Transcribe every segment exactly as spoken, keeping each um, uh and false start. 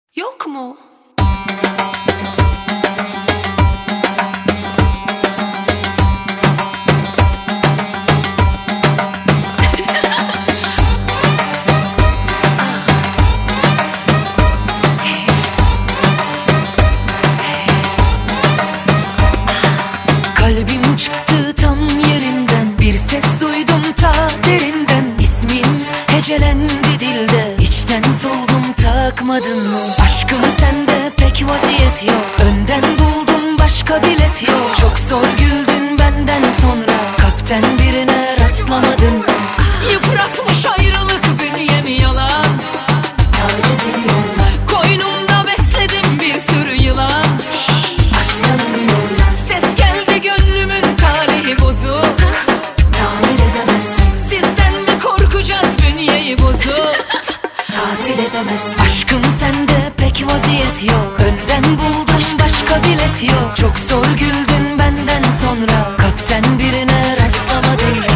Yok mu? Kalbim çıktı tam yerinden, bir ses duydum ta derinden. İsmim hecelendi dilde, içten soldum takmadın mı? Aşkım sende pek vaziyet yok, önden buldum başka bilet yok. Çok zor güldün benden sonra, kapten birine rastlamadın mı? Yıpratmış ayrılık bünyemi yalan, taciz ediyorlar. Koynumda besledim bir sürü yılan, aşktan ölüyorlar. Ses geldi gönlümün talihi bozuk, tamir edemezsin. Sizden mi korkacağız bünyeyi bozup, tatil edemezsin. Aşkım sende pek vaziyet yok, önden buldum başka bilet yok. Çok zor güldün benden sonra, kapten birine rastlamadın mı?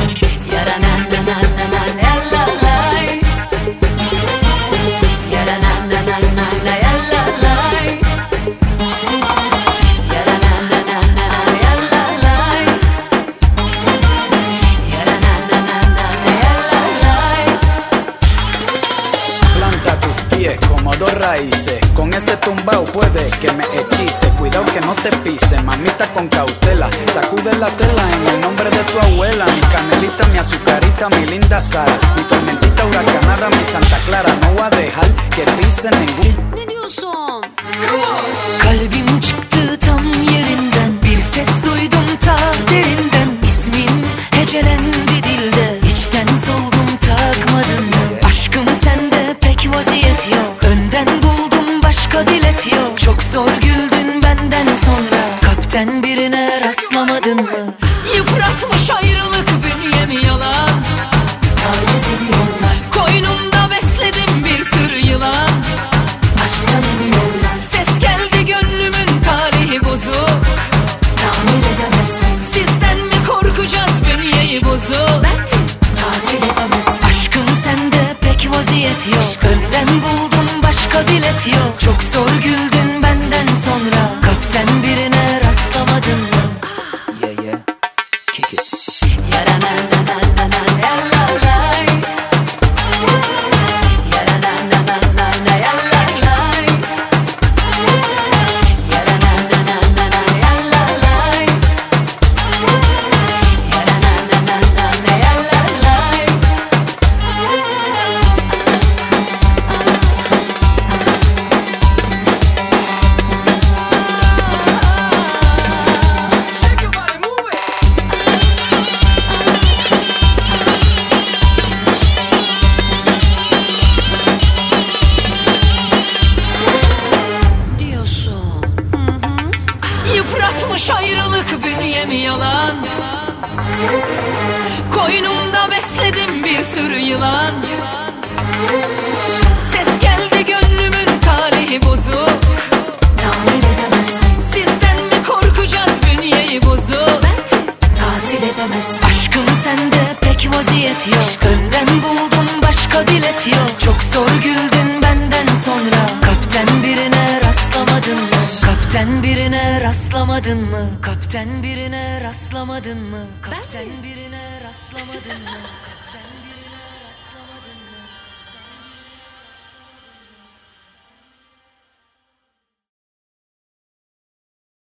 Como dos raíces, con ese tumbao puede que me hechice. Cuidado que no te pise, mamita con cautela. Sacude la tela en el nombre de tu abuela. Mi canelita, mi azucarita, mi linda Sara. Mi tormentita huracanada, mi Santa Clara. No voy a dejar que pise ningún. Ne diyorsun? Kalbim çıktı tam yerinden, bir ses duydum ta derinden. İsmim hecelendi dilde, içten soldum takmadın mı? Aşkım sende pek vaziyet yok, önden buldum başka bilet yok. Çok zor güldün benden sonra, kapten birine rastlamadın mı? Yıpratmış ayrılık bünyemi yalan, taciz ediyorlar. Koynumda besledim bir sürü yılan, aşktan ölüyorlar. Ses geldi gönlümün talihi bozuk, tamir edemezsin. Sizden mi korkacağız bünyeyi bozup, tatil edemezsin. Aşkım sende pek vaziyet yok, önden buldum başka bilet yok. Çok zor güldün benden sonra, kapten birine rastlamadın mı? Yeah, yeah. Kick it. Yıpratmış ayrılık bünyemi yalan, koynumda besledim bir sürü yılan. Ses geldi gönlümün talihi bozuk, tamir edemezsin. Sizden mi korkacağız bünyeyi bozup, tatil edemezsin. Aşkım sende pek vaziyet yok, önden buldum başka bilet yok. Çok zor güldün benden sonra, kapten birine rastlamadın mı? Kapten birine rastlamadın mı? Kapten birine rastlamadın mı? Kapten birine rastlamadın mı?